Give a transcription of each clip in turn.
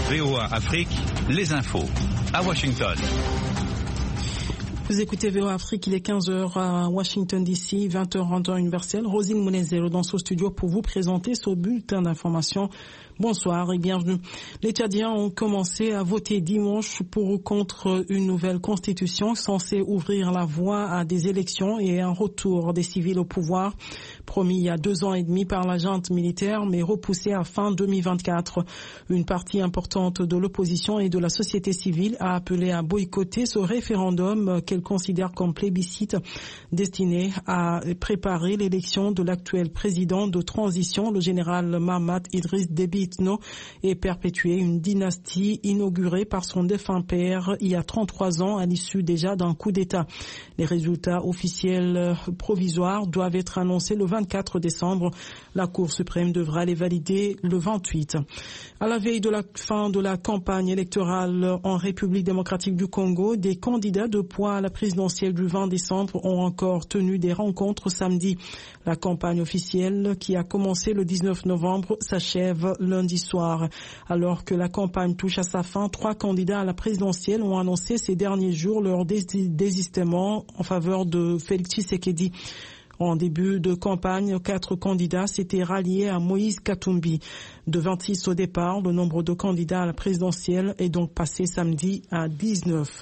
VOA Afrique, les infos. À Washington. Vous écoutez VOA Afrique, il est 15h à Washington DC, 20h en temps universel. Rosine Monezero dans ce studio pour vous présenter ce bulletin d'information. Bonsoir et bienvenue. Les Tchadiens ont commencé à voter dimanche pour ou contre une nouvelle constitution censée ouvrir la voie à des élections et un retour des civils au pouvoir, promis il y a 2 ans et demi par la junte militaire, mais repoussé à fin 2024. Une partie importante de l'opposition et de la société civile a appelé à boycotter ce référendum qu'elle considère comme plébiscite destiné à préparer l'élection de l'actuel président de transition, le général Mahamat Idriss Déby Itno, et perpétuer une dynastie inaugurée par son défunt père il y a 33 ans à l'issue déjà d'un coup d'État. Les résultats officiels provisoires doivent être annoncés le 24 décembre. La Cour suprême devra les valider le 28. À la veille de la fin de la campagne électorale en République démocratique du Congo, des candidats de poids à la présidentielle du 20 décembre ont encore tenu des rencontres samedi. La campagne officielle, qui a commencé le 19 novembre, s'achève lundi soir. Alors que la campagne touche à sa fin, 3 candidats à la présidentielle ont annoncé ces derniers jours leur désistement en faveur de Félix Tshisekedi. En début de campagne, 4 candidats s'étaient ralliés à Moïse Katumbi. De 26 au départ, le nombre de candidats à la présidentielle est donc passé samedi à 19.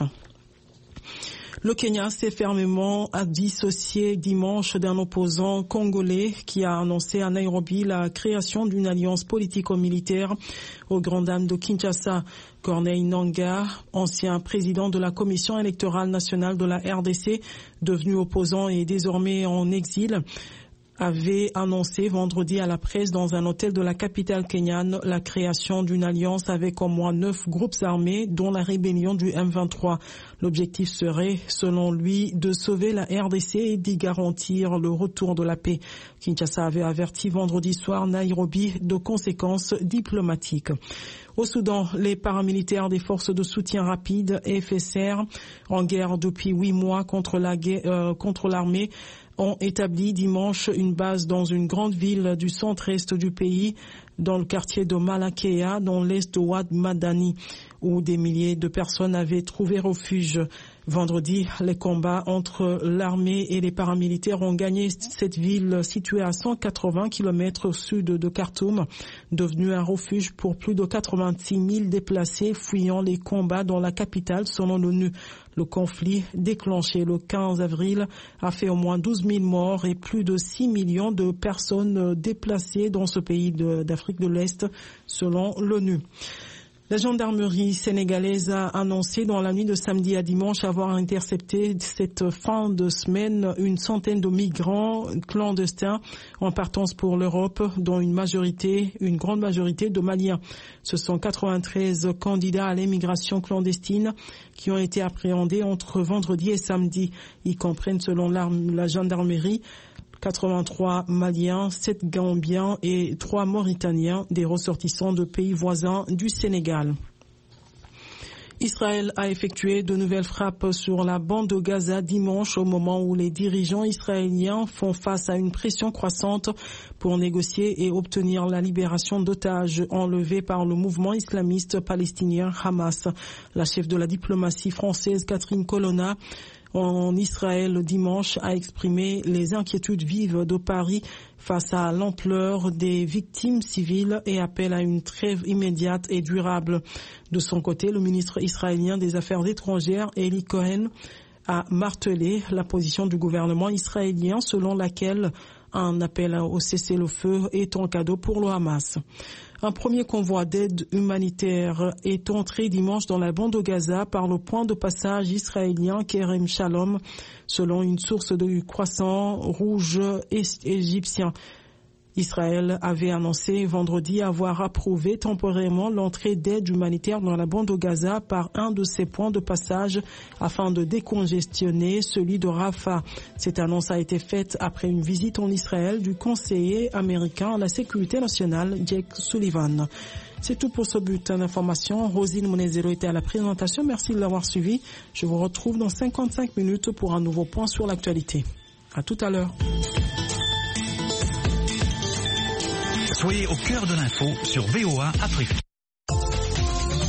Le Kenya s'est fermement dissocié dimanche d'un opposant congolais qui a annoncé à Nairobi la création d'une alliance politico-militaire aux grandes dames de Kinshasa. Corneille Nangaa, ancien président de la Commission électorale nationale de la RDC, devenu opposant et désormais en exil, avait annoncé vendredi à la presse dans un hôtel de la capitale kenyane la création d'une alliance avec au moins 9 groupes armés, dont la rébellion du M23. L'objectif serait, selon lui, de sauver la RDC et d'y garantir le retour de la paix. Kinshasa avait averti vendredi soir Nairobi de conséquences diplomatiques. Au Soudan, les paramilitaires des forces de soutien rapide, FSR, en guerre depuis 8 mois contre l'armée, ont établi dimanche une base dans une grande ville du centre-est du pays, dans le quartier de Malakea, dans l'est de Ouad Madani, où des milliers de personnes avaient trouvé refuge. Vendredi, les combats entre l'armée et les paramilitaires ont gagné cette ville située à 180 km au sud de Khartoum, devenue un refuge pour plus de 86 000 déplacés fuyant les combats dans la capitale selon l'ONU. Le conflit, déclenché le 15 avril, a fait au moins 12 000 morts et plus de 6 millions de personnes déplacées dans ce pays d'Afrique de l'Est selon l'ONU. La gendarmerie sénégalaise a annoncé dans la nuit de samedi à dimanche avoir intercepté cette fin de semaine une centaine de migrants clandestins en partance pour l'Europe, dont une grande majorité de Maliens. Ce sont 93 candidats à l'immigration clandestine qui ont été appréhendés entre vendredi et samedi. Ils comprennent, selon la gendarmerie, 83 Maliens, 7 Gambiens et 3 Mauritaniens, des ressortissants de pays voisins du Sénégal. Israël a effectué de nouvelles frappes sur la bande de Gaza dimanche, au moment où les dirigeants israéliens font face à une pression croissante pour négocier et obtenir la libération d'otages enlevés par le mouvement islamiste palestinien Hamas. La chef de la diplomatie française, Catherine Colonna, en Israël dimanche, a exprimé les inquiétudes vives de Paris face à l'ampleur des victimes civiles et appelle à une trêve immédiate et durable. De son côté, le ministre israélien des Affaires étrangères, Eli Cohen, a martelé la position du gouvernement israélien selon laquelle un appel au cessez-le-feu est un cadeau pour le Hamas. Un premier convoi d'aide humanitaire est entré dimanche dans la bande de Gaza par le point de passage israélien Kerem Shalom, selon une source du Croissant Rouge égyptien. Israël avait annoncé vendredi avoir approuvé temporairement l'entrée d'aide humanitaire dans la bande de Gaza par un de ses points de passage afin de décongestionner celui de Rafah. Cette annonce a été faite après une visite en Israël du conseiller américain à la sécurité nationale, Jake Sullivan. C'est tout pour ce bulletin d'information. Rosine Monezero était à la présentation. Merci de l'avoir suivi. Je vous retrouve dans 55 minutes pour un nouveau point sur l'actualité. À tout à l'heure. Soyez au cœur de l'info sur VOA Afrique.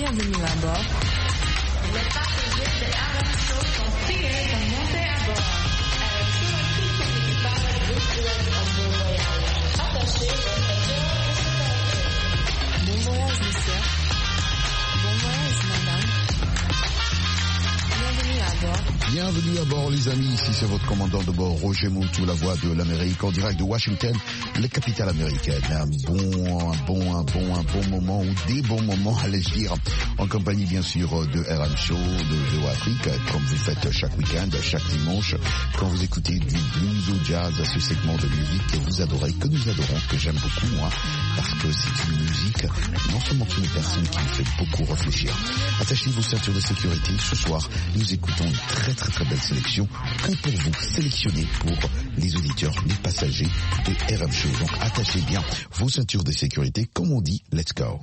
Bienvenue à bord. Les passagers de RM Show sont priés de monter à bord. Avec tout son équipage, vous souhaite un bon voyage. Attachez votre ceinture de sécurité. Bon voyage, monsieur. Bon voyage, madame. Bienvenue à bord. Bienvenue à bord les amis, ici c'est votre commandant de bord Roger Moutou, la voix de l'Amérique en direct de Washington, la capitale américaine. Un bon moment ou des bons moments allais-je dire, en compagnie bien sûr de RM Show, de Léo Afrique, comme vous faites chaque week-end, chaque dimanche, quand vous écoutez du blues au jazz, ce segment de musique que vous adorez, que nous adorons, que j'aime beaucoup moi, parce que c'est une musique non seulement une personne qui me fait beaucoup réfléchir. Attachez vos ceintures de sécurité, ce soir nous écoutons une très belle sélection que pour vous sélectionner pour les auditeurs, les passagers de RM Show. Donc attachez bien vos ceintures de sécurité, comme on dit, let's go.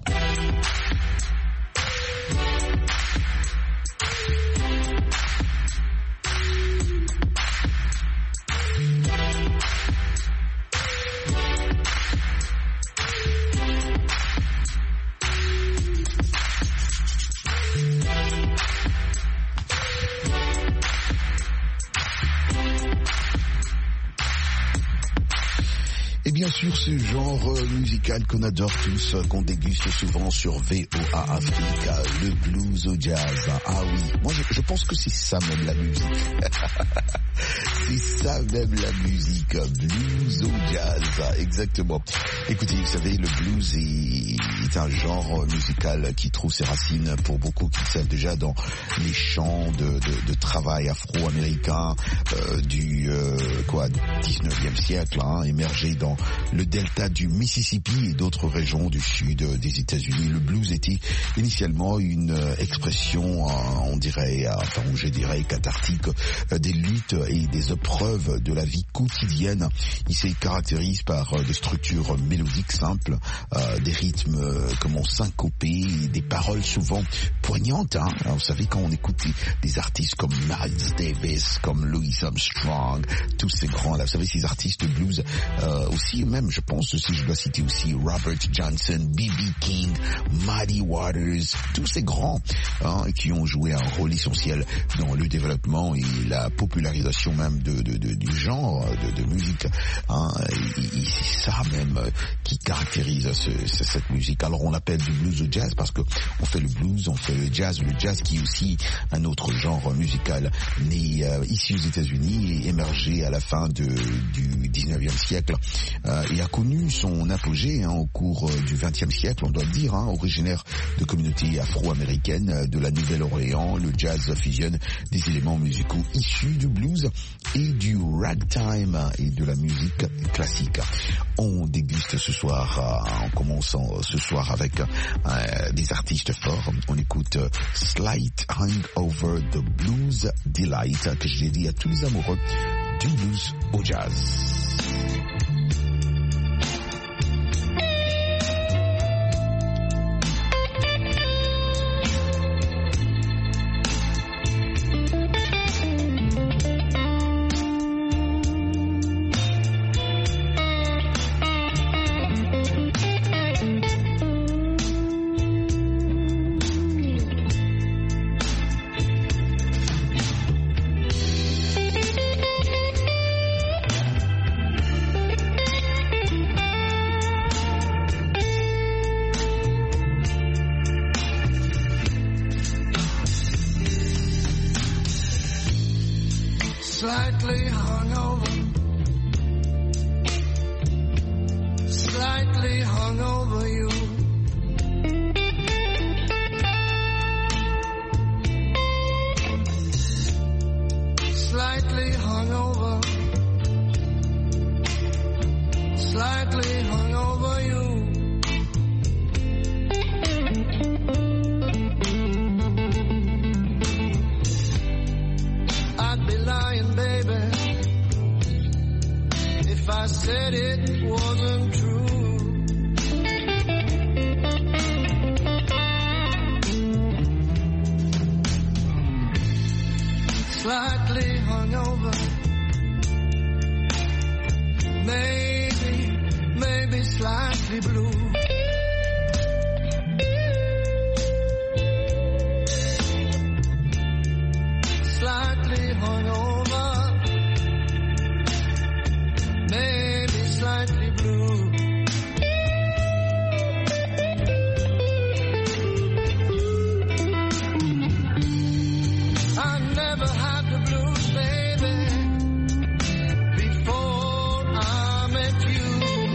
Bien sûr, ce genre musical qu'on adore tous, qu'on déguste souvent sur VOA Afrique, le blues au jazz. Ah oui, moi je pense que c'est ça même la musique. C'est ça même la musique, blues au jazz, exactement. Écoutez, vous savez, le blues est un genre musical qui trouve ses racines pour beaucoup qui savent déjà dans les chants de travail afro-américain du 19e siècle, émergé dans le delta du Mississippi et d'autres régions du sud des États-Unis. Le blues était initialement une expression, je dirais cathartique, des luttes et des épreuves de la vie quotidienne. Il se caractérise par des structures mélodiques simples, des rythmes syncopés, des paroles souvent poignantes. Alors, vous savez, quand on écoute des artistes comme Miles Davis, comme Louis Armstrong, tous ces grands-là, vous savez, ces artistes blues aussi, même je pense, si je dois citer aussi Robert Johnson, B.B. King, Muddy Waters, tous ces grands qui ont joué un rôle essentiel dans le développement et la popularisation même du genre de musique. Et c'est ça même qui caractérise cette musique. Alors on l'appelle du blues au jazz parce que on fait le blues, on fait le jazz qui est aussi un autre genre musical né ici aux États-Unis et émergé à la fin du 19e siècle. Et a connu son apogée au cours du XXe siècle, on doit le dire, originaire de communautés afro-américaines de la Nouvelle-Orléans. Le jazz fusionne des éléments musicaux issus du blues et du ragtime et de la musique classique. On déguste ce soir, en commençant ce soir avec des artistes forts. On écoute Slight Hangover the Blues Delight, que je dédie à tous les amoureux du blues au jazz. Slightly hungover, slightly hungover you. Slightly hungover, slightly hungover you. I'd be lying, baby, if I said it wasn't true. Slightly hungover, maybe slightly blue. slightly hungover, maybe slightly blue. I never had the blues, baby, before I met you.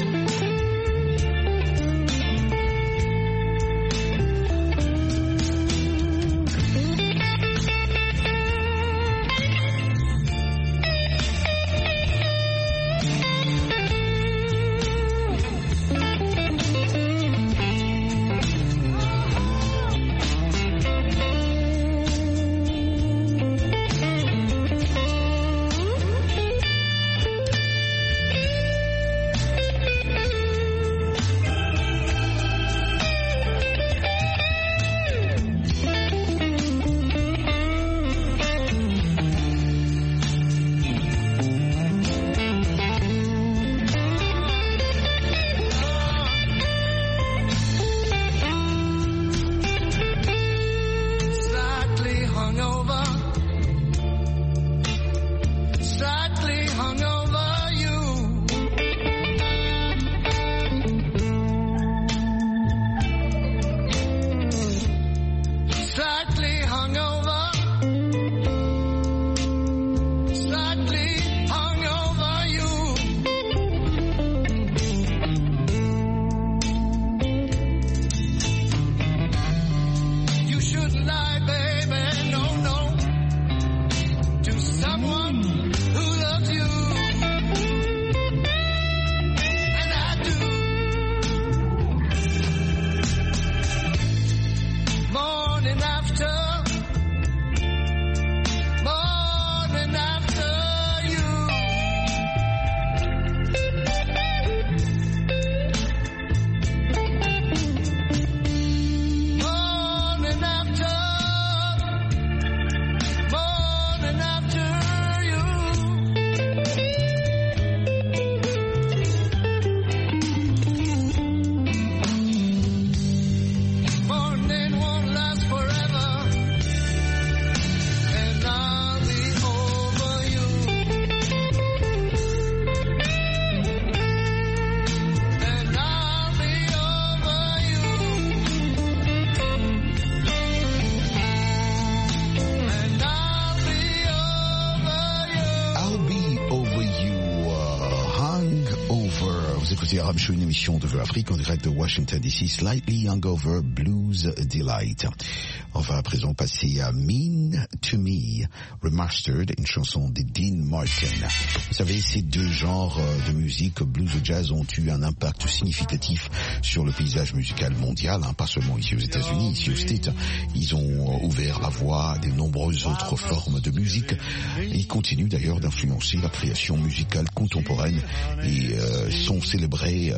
Show, une émission de Afrique en direct de Washington DC, Slightly Hungover Blues Delight. On va à présent passer à Mean to Me, Remastered, une chanson de Dean Martin. Vous savez, ces deux genres de musique, blues et jazz, ont eu un impact significatif sur le paysage musical mondial, hein, pas seulement ici aux États-Unis, ici aux States. Ils ont ouvert la voie à de nombreuses autres formes de musique. Et ils continuent d'ailleurs d'influencer la création musicale contemporaine et sont célébrés,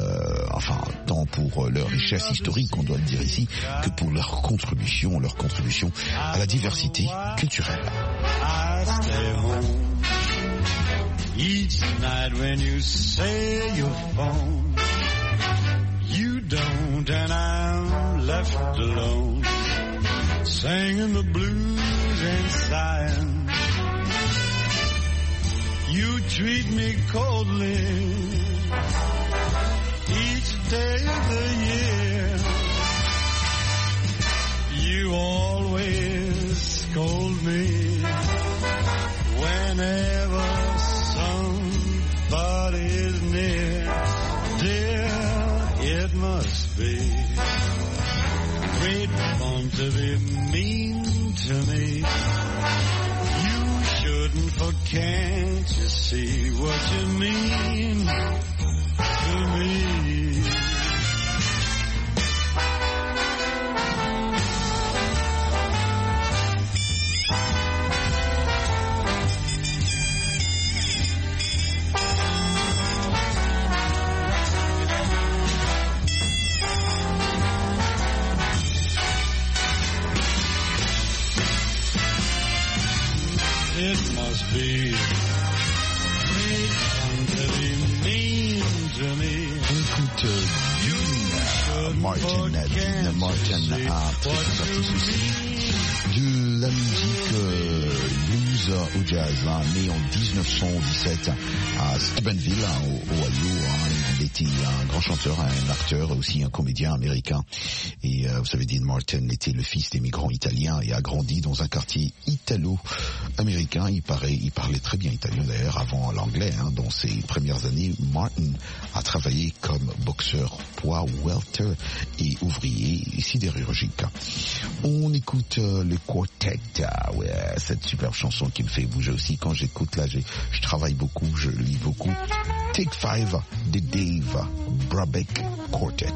tant pour leur richesse historique, on doit le dire ici, que pour leur contribution à la diversité culturelle. I stay home each night when you say your phone. You don't, and I'm left alone, singing the blues and sighing. You treat me coldly each day of the year. You always scold me whenever somebody's near. Dear, it must be great fun to be mean to me. You shouldn't, for can't you see what you mean to me? It must be great fun to be mean to me. Écoute, Dean Martin a interprété aussi de la musique blues blues au jazz, né en 1917 à Steubenville, au Ohio. Il était un grand chanteur, un acteur, aussi un comédien américain. Et vous savez, Dean Martin était le fils d'immigrants italiens et a grandi dans un quartier italo-américain. Il parlait très bien italien d'ailleurs, avant l'anglais. Dans ses premières années, Martin a travaillé comme boxeur poids welter et ouvrier sidérurgique. On écoute le Quartet, cette superbe chanson qui me fait bouger aussi. Quand j'écoute là, je travaille beaucoup, je lis beaucoup. Take 5 de Dave Brubeck Quartet.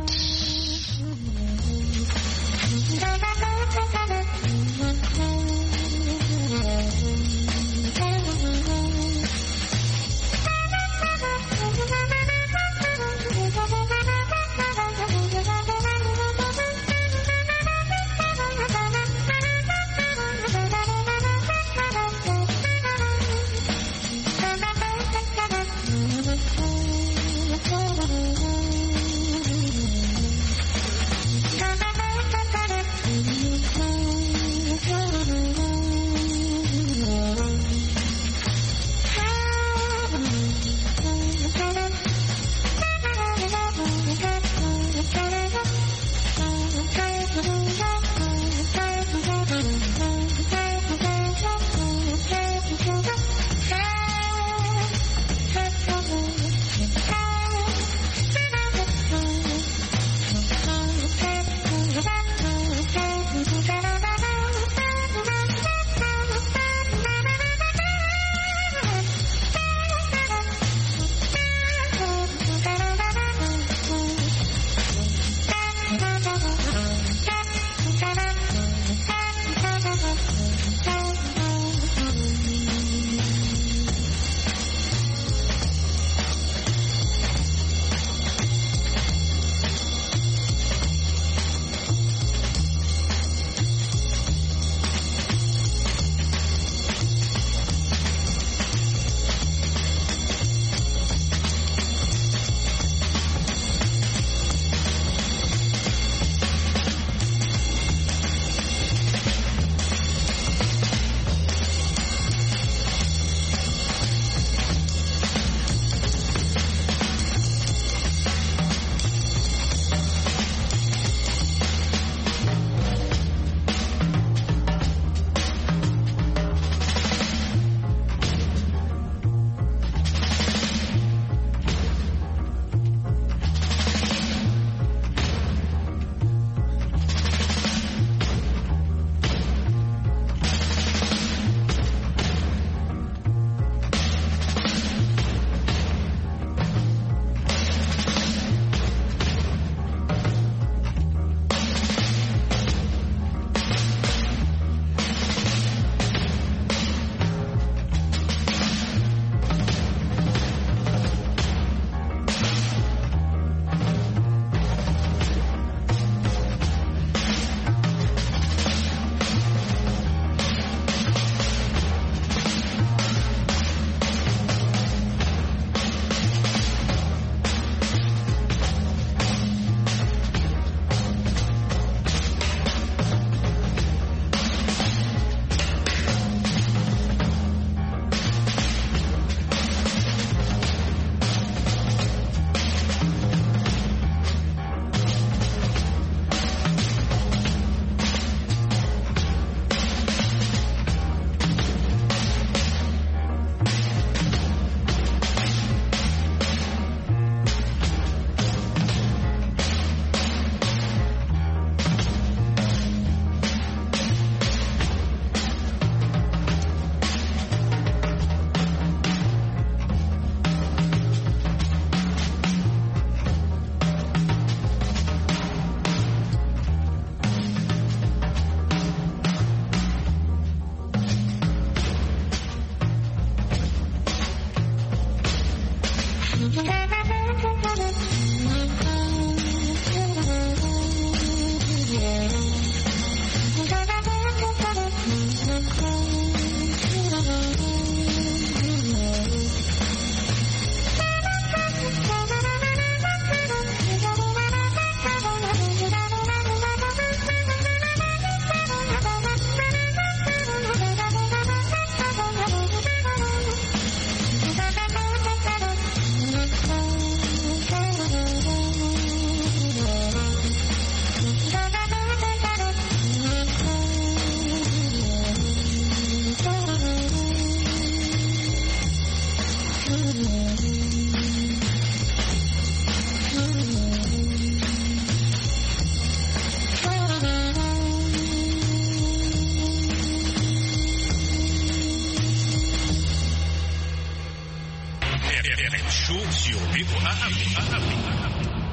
RRM Show sur VOA Afrique.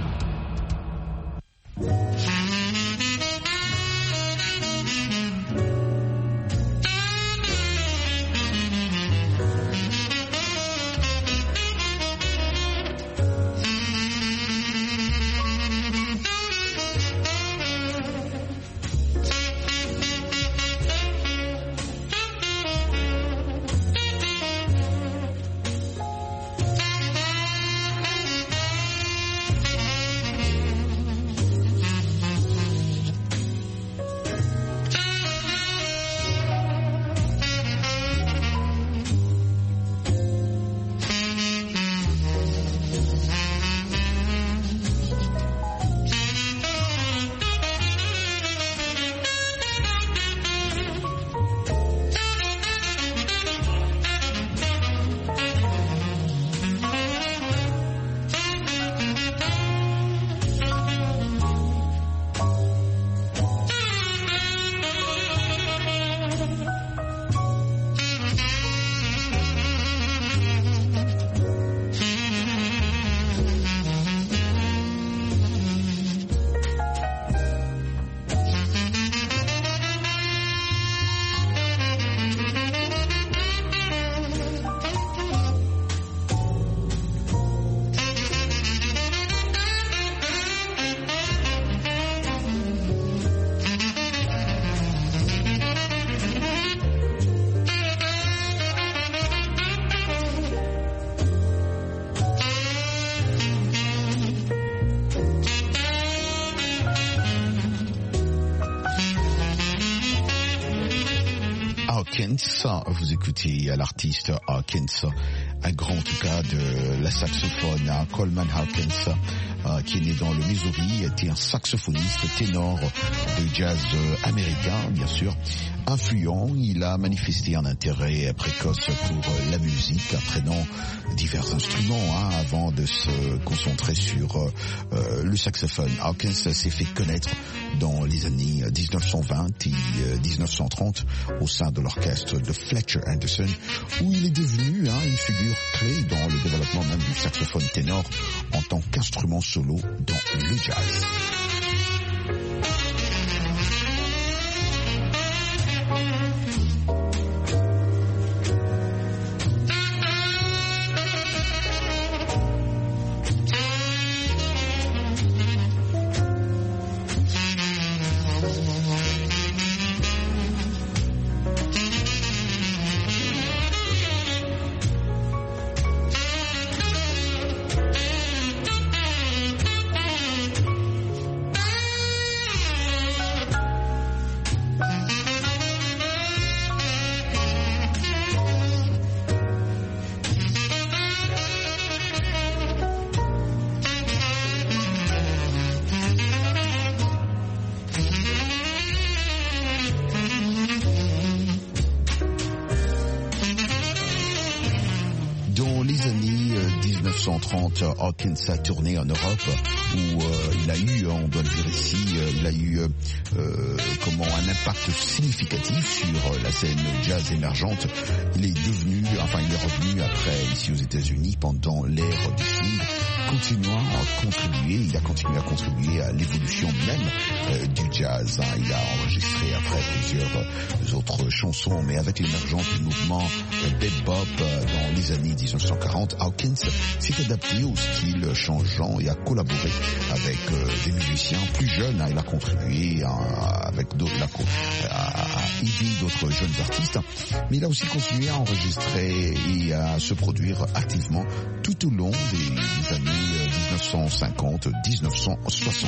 Vous écoutez l'artiste Hawkins, un grand en tout cas de la saxophone, Coleman Hawkins, qui est né dans le Missouri, était un saxophoniste ténor de jazz américain, bien sûr, influent. Il a manifesté un intérêt précoce pour la musique, apprenant divers instruments avant de se concentrer sur le saxophone. Hawkins s'est fait connaître dans les années 1920 et 1930 au sein de l'orchestre de Fletcher Henderson, où il est devenu une figure clé dans le développement même du saxophone ténor en tant qu'instrument solo dans le jazz. Hawkins a tourné en Europe où il a eu, on doit le dire ici, il a eu un impact significatif sur la scène jazz émergente. Il est revenu après ici aux États-Unis pendant l'ère du swing, il a continué à contribuer à l'évolution même du jazz. Il a enregistré après plusieurs autres chansons, mais avec l'émergence du mouvement bebop dans les années 1940, Hawkins s'est adapté au style changeant et a collaboré avec des musiciens plus jeunes. Il a contribué avec d'autres, à aider d'autres jeunes artistes, mais il a aussi continué à enregistrer et à se produire activement tout au long des années 1950-1960.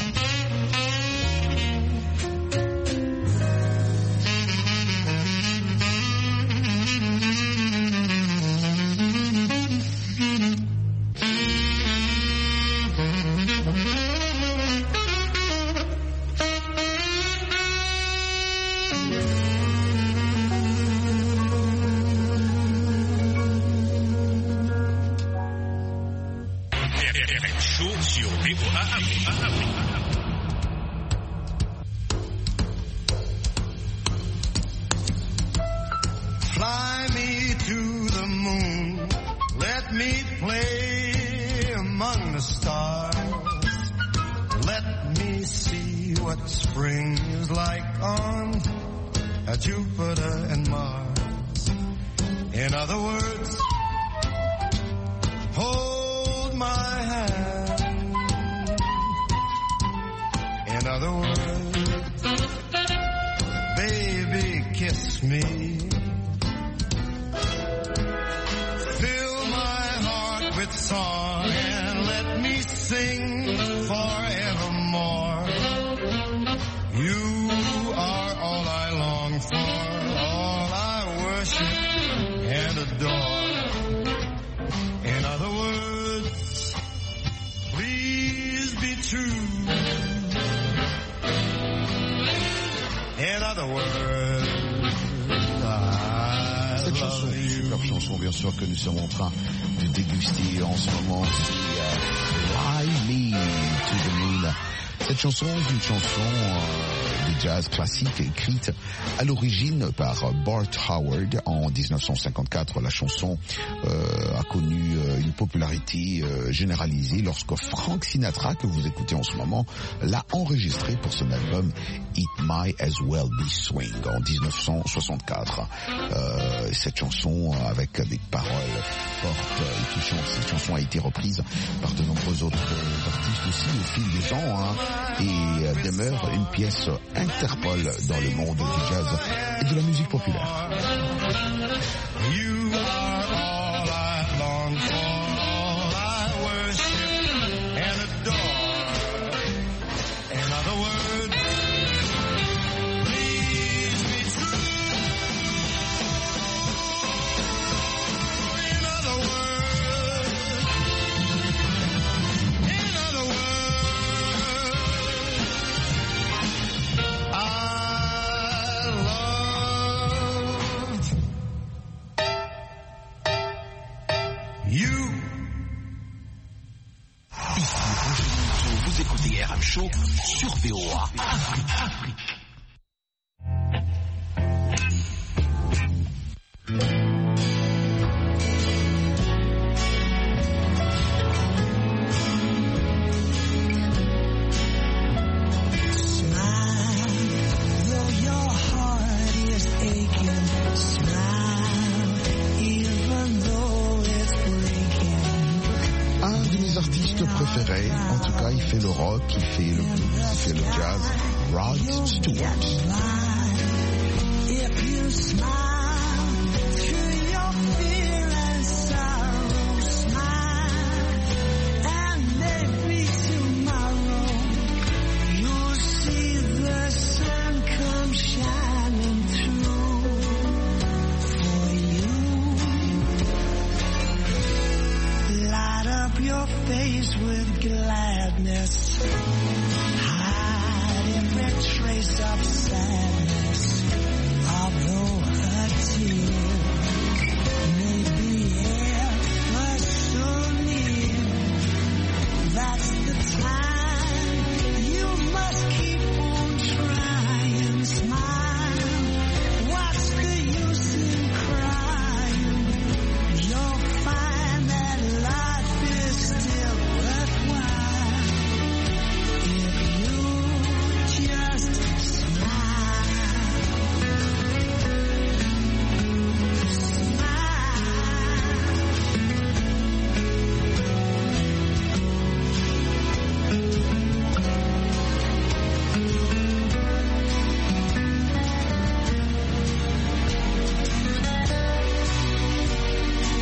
Fly me to the moon, let me play stars. Let me see what spring is like on Jupiter and Mars. In other words, hold my hand. In other words, baby, kiss me. Fill my heart with song and let me sing forevermore. You are all I long for, all I worship and adore. In other words, please be true. In other words, cette chanson, superbe chanson bien sûr que nous sommes en train de déguster en ce moment, c'est Fly Me to the Moon. Cette chanson est une chanson de jazz classique écrite à l'origine par Bart Howard en 1954. La chanson a connu une popularité généralisée lorsque Frank Sinatra, que vous écoutez en ce moment, l'a enregistrée pour son album It Might As Well Be Swing en 1964. Cette chanson avec des paroles fortes et touchantes, cette chanson a été reprise par de nombreux autres artistes aussi au fil des temps et demeure une pièce Interpol dans le monde du jazz et de la musique populaire. you are all I long for, all I worship and adore. In other words, please be true. In other words, I loved you. Ici Roger Monceau, vous écoutez RM Show sur VOA Afrique. Un de mes artistes préférés, en tout cas, il fait le rock, il fait le blues, il fait le jazz, Rod Stewart. Your face with gladness, hide every trace of sadness, although her tears